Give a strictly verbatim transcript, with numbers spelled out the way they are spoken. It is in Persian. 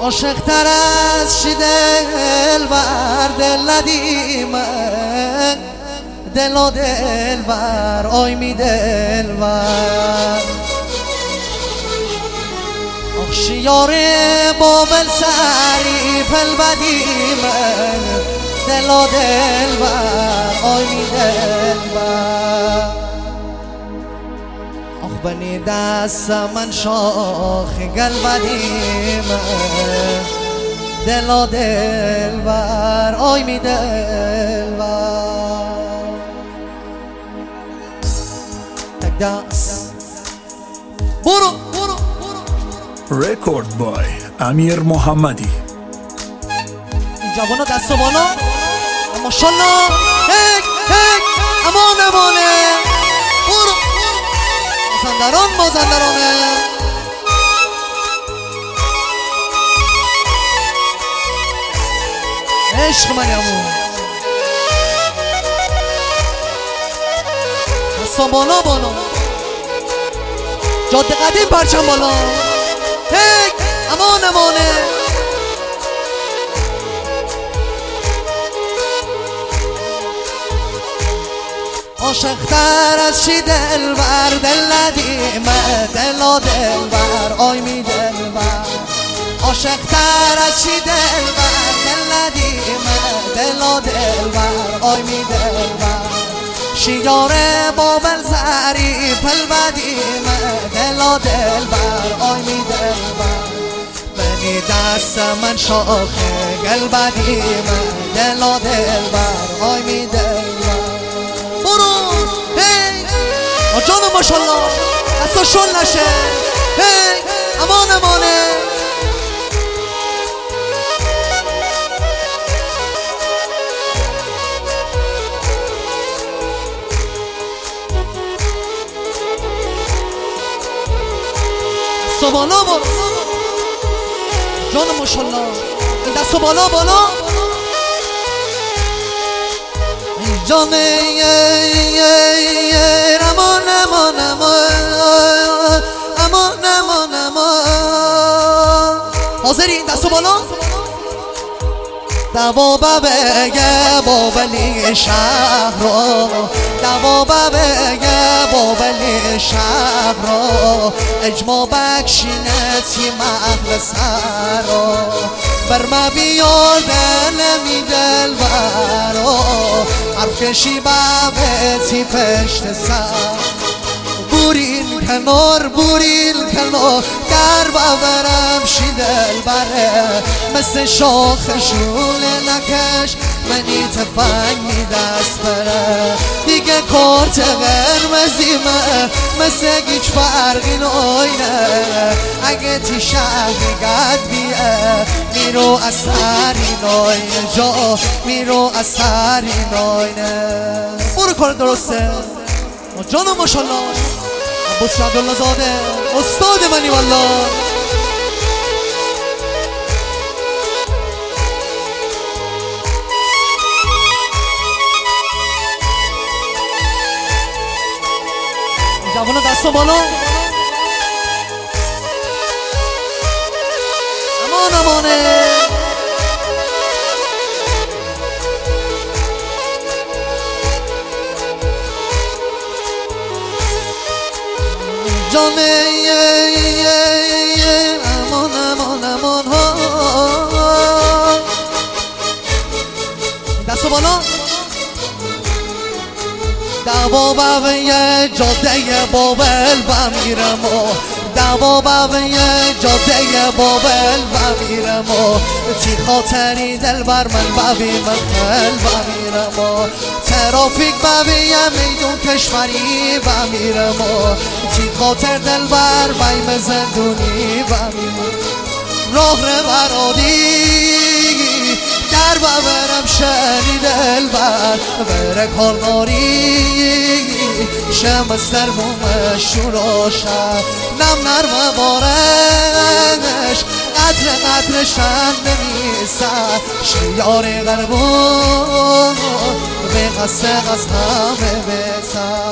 عاشق تر از چی دل بر دل ندیمه دل و دل بر آی می دل بر آخ شیار بابل سری پل بدیمه دل و دل بر آی می دل بر آخ بنی دست من شاخ گل بدیمه دل و دل بر آی می دل بر تک دست برو برو رکورد بای امیر محمدی. این جوانا دست و بالا ماشالله هک هک امان امانه برو مازندران مازندرانه عشق من امون دستا بالا بالا جاده قدیم پرچم بالا هک امان امانه عاشق تر از چی دل بر دل ندیمه دل و دل بر آی می دل بر عاشق تر از چی دل بر دل ندیمه دل و دل بر آی می دل بر شیار بابل زری پل بدیمه دل و دل بر آی می دل بر بنی دست من شاخه گل بدیمه دل و دل بر آی می دل بر برو هی جانو ماشالله دستا شل نشه هی امان امانه دستا بالا بالا جانو ماشالله این دستا بالا بالا جانه امان امان امان امان امان امان حاضری این دستو بالا دوا بگه بابلی شهر رو دوا بگه بابلی شهر رو اجما بکشینتی محل سر رو بر ما بیار دل می دل برو حرف کشی بابتی پشت سر بورین کنار بورین کنار در ببرم شی دل بره مثل شاخ شوله نکش منی تفنگ می دست بره دیگه کارت قرمزیمه مثل گیچ فرقی ناینه اگه تی شهری گد بیه میرو اثری ناینه جا میرو اثری ناینه برو کار درسته جانم ماشالله عباس عبدالله زاده استاد منی والله جوانا دستا بالا امان امانه جانه امان امان امان ها دستو بالا دوا بوه جاده بابل بمیرم و دوا بوه جاده بابل بمیرم و تی خاطری دل بر من بوی من خل بمیرم و ترافیک بوی میدون کشوری بمیرم و تی خاطر دل بر بیم زندونی بمیرم راه رو برادی در ببرم شنی دل بر بره کارناری شمستر بومش شوراشد نم نرم بارش قدر قدرشم نمیسد شیار غربون به قصه از همه بسد